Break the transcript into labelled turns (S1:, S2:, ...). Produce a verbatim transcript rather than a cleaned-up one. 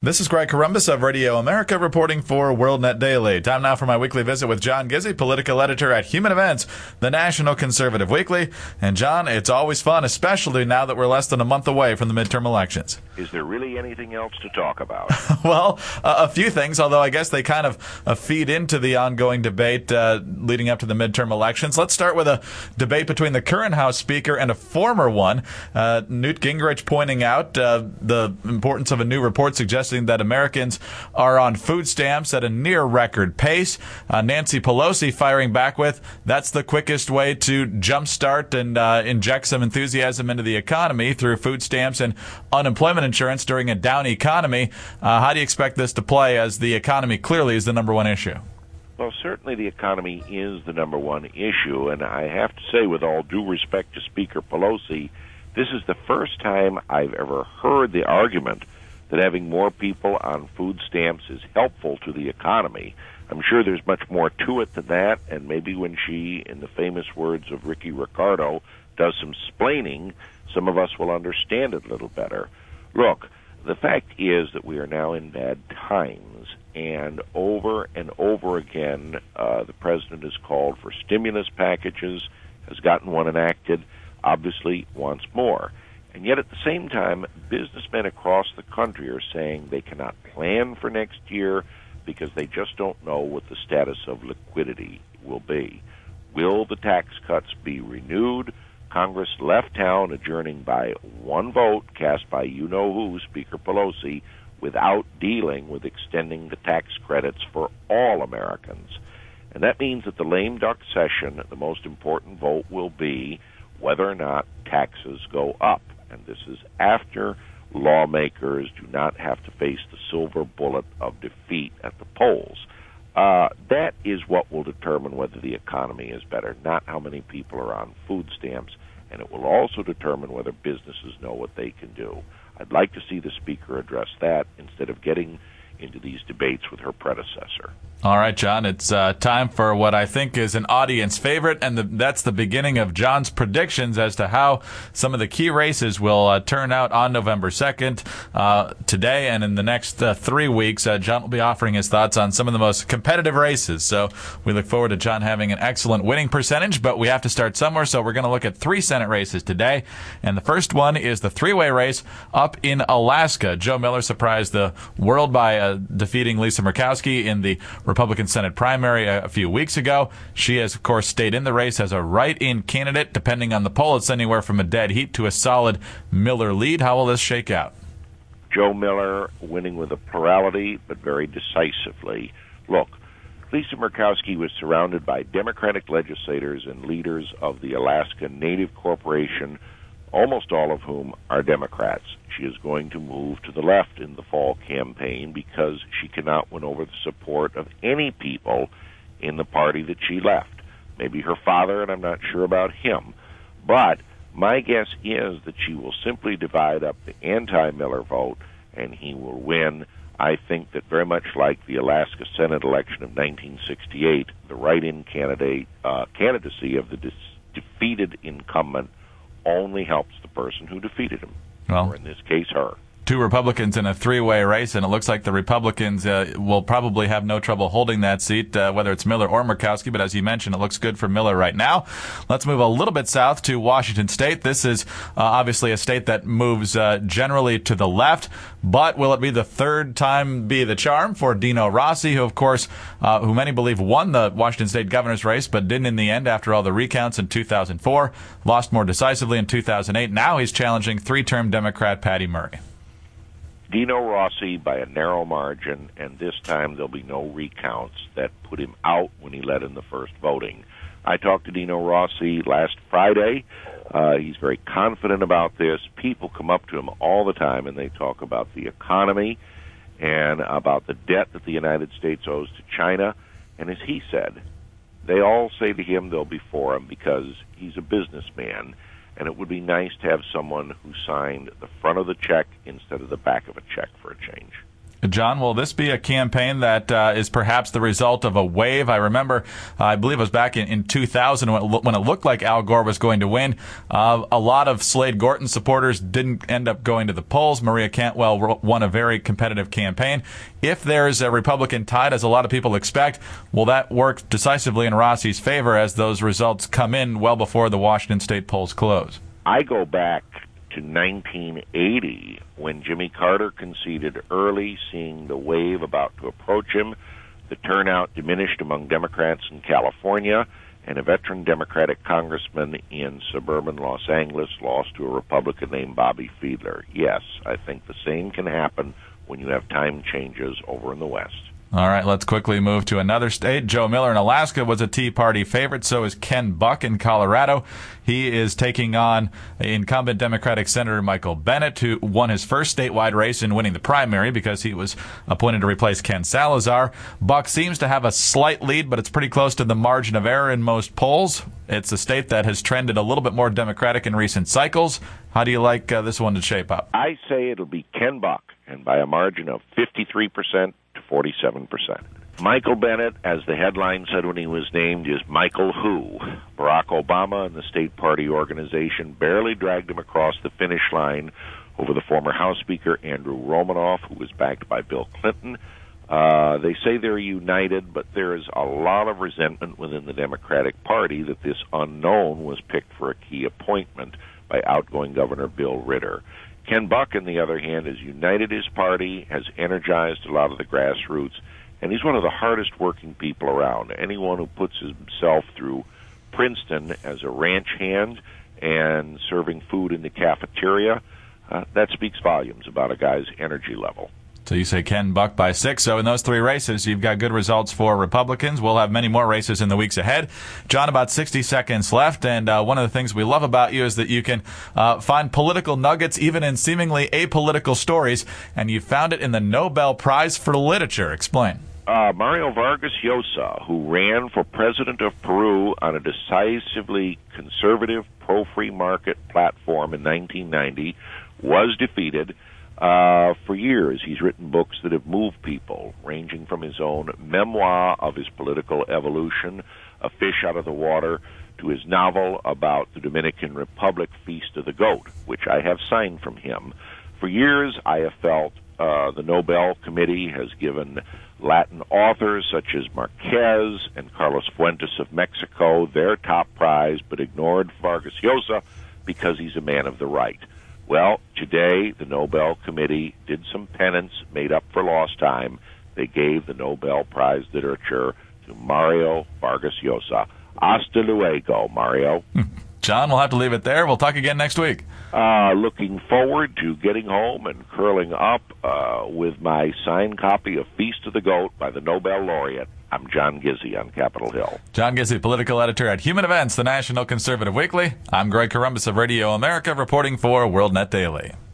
S1: This is Greg Corombos of Radio America reporting for WorldNet Daily. Time now for my weekly visit with John Gizzi, political editor at Human Events, the National Conservative Weekly. And John, it's always fun, especially now that we're less than a month away from the midterm elections.
S2: Is there really anything else to talk about?
S1: Well, uh, a few things, although I guess they kind of uh, feed into the ongoing debate uh, leading up to the midterm elections. Let's start with a debate between the current House Speaker and a former one. Uh, Newt Gingrich pointing out uh, the importance of a new report suggesting that Americans are on food stamps at a near record pace. Uh, Nancy Pelosi firing back with, that's the quickest way to jumpstart and uh, inject some enthusiasm into the economy through food stamps and unemployment insurance during a down economy. Uh, how do you expect this to play, as the economy clearly is the number one issue?
S2: Well, certainly the economy is the number one issue, and I have to say, with all due respect to Speaker Pelosi, this is the first time I've ever heard the argument that having more people on food stamps is helpful to the economy. I'm sure there's much more to it than that, and maybe when she, in the famous words of Ricky Ricardo, does some splaining, some of us will understand it a little better. Look, the fact is that we are now in bad times, and over and over again, uh, the president has called for stimulus packages, has gotten one enacted, obviously wants more. And yet at the same time, businessmen across the country are saying they cannot plan for next year because they just don't know what the status of liquidity will be. Will the tax cuts be renewed? Congress left town, adjourning by one vote cast by you-know-who, Speaker Pelosi, without dealing with extending the tax credits for all Americans. And that means that the lame duck session, the most important vote will be whether or not taxes go up. And this is after lawmakers do not have to face the silver bullet of defeat at the polls. Uh, that is what will determine whether the economy is better, not how many people are on food stamps. And it will also determine whether businesses know what they can do. I'd like to see the Speaker address that instead of getting into these debates with her predecessor.
S1: All right, John, it's uh, time for what I think is an audience favorite, and the, that's the beginning of John's predictions as to how some of the key races will uh, turn out on November second. Uh, today and in the next uh, three weeks, uh, John will be offering his thoughts on some of the most competitive races. So we look forward to John having an excellent winning percentage, but we have to start somewhere, so we're going to look at three Senate races today. And the first one is the three-way race up in Alaska. Joe Miller surprised the world by uh, defeating Lisa Murkowski in the Republican Senate primary a, a few weeks ago. She has, of course, stayed in the race as a write-in candidate. Depending on the poll, it's anywhere from a dead heat to a solid Miller lead. How will this shake out?
S2: Joe Miller winning with a plurality, but very decisively. Look, Lisa Murkowski was surrounded by Democratic legislators and leaders of the Alaska Native Corporation, almost all of whom are Democrats. She is going to move to the left in the fall campaign because she cannot win over the support of any people in the party that she left. Maybe her father, and I'm not sure about him. But my guess is that she will simply divide up the anti-Miller vote, and he will win. I think that very much like the Alaska Senate election of nineteen sixty-eight, the write-in candidate uh, candidacy of the dis- defeated incumbent only helps the person who defeated him,
S1: well,
S2: or in this case, her.
S1: Two Republicans in a three-way race, and it looks like the Republicans uh, will probably have no trouble holding that seat, uh, whether it's Miller or Murkowski, but as you mentioned, it looks good for Miller right now. Let's move a little bit south to Washington State. This is uh, obviously a state that moves uh, generally to the left, but will it be the third time be the charm for Dino Rossi, who, of course, uh, who many believe won the Washington State governor's race, but didn't in the end after all the recounts in two thousand four, lost more decisively in two thousand eight. Now he's challenging three-term Democrat Patty Murray.
S2: Dino Rossi by a narrow margin, and this time there'll be no recounts that put him out when he led in the first voting. I talked to Dino Rossi last Friday. Uh, he's very confident about this. People come up to him all the time, and they talk about the economy and about the debt that the United States owes to China. And as he said, they all say to him they'll be for him because he's a businessman. And it would be nice to have someone who signed the front of the check instead of the back of a check for a change.
S1: John, will this be a campaign that uh, is perhaps the result of a wave? I remember, uh, I believe it was back in, in two thousand when it, lo- when it looked like Al Gore was going to win. Uh, a lot of Slade Gorton supporters didn't end up going to the polls. Maria Cantwell ro- won a very competitive campaign. If there's a Republican tide, as a lot of people expect, will that work decisively in Rossi's favor as those results come in well before the Washington State polls close?
S2: I go back to nineteen eighty, when Jimmy Carter conceded early, seeing the wave about to approach him. The turnout diminished among Democrats in California, and a veteran Democratic congressman in suburban Los Angeles lost to a Republican named Bobby Fiedler. Yes, I think the same can happen when you have time changes over in the West.
S1: All right, let's quickly move to another state. Joe Miller in Alaska was a Tea Party favorite. So is Ken Buck in Colorado. He is taking on incumbent Democratic Senator Michael Bennet, who won his first statewide race in winning the primary because he was appointed to replace Ken Salazar. Buck seems to have a slight lead, but it's pretty close to the margin of error in most polls. It's a state that has trended a little bit more Democratic in recent cycles. How do you like uh, this one to shape up?
S2: I say it'll be Ken Buck, and by a margin of fifty-three percent to forty-seven percent. Michael Bennet, as the headline said when he was named, is Michael Who. Barack Obama and the state party organization barely dragged him across the finish line over the former House Speaker Andrew Romanoff, who was backed by Bill Clinton. Uh, they say they're united, but there is a lot of resentment within the Democratic Party that this unknown was picked for a key appointment by outgoing Governor Bill Ritter. Ken Buck, on the other hand, has united his party, has energized a lot of the grassroots, and he's one of the hardest working people around. Anyone who puts himself through Princeton as a ranch hand and serving food in the cafeteria, uh, that speaks volumes about a guy's energy level.
S1: So you say Ken Buck by six. So in those three races, you've got good results for Republicans. We'll have many more races in the weeks ahead. John, about sixty seconds left. And uh, one of the things we love about you is that you can uh, find political nuggets even in seemingly apolitical stories. And you found it in the Nobel Prize for Literature. Explain.
S2: Uh, Mario Vargas Llosa, who ran for president of Peru on a decisively conservative pro-free market platform in nineteen ninety, was defeated. Uh, for years, he's written books that have moved people, ranging from his own memoir of his political evolution, A Fish Out of the Water, to his novel about the Dominican Republic Feast of the Goat, which I have signed from him. For years, I have felt uh, the Nobel Committee has given Latin authors such as Marquez and Carlos Fuentes of Mexico their top prize, but ignored Vargas Llosa because he's a man of the right. Well, today the Nobel Committee did some penance, made up for lost time. They gave the Nobel Prize Literature to Mario Vargas Llosa. Hasta luego, Mario.
S1: John, we'll have to leave it there. We'll talk again next week.
S2: Uh, looking forward to getting home and curling up uh, with my signed copy of Feast of the Goat by the Nobel laureate. I'm John Gizzi on Capitol Hill.
S1: John Gizzi, political editor at Human Events, the National Conservative Weekly. I'm Greg Corombos of Radio America, reporting for WorldNet Daily.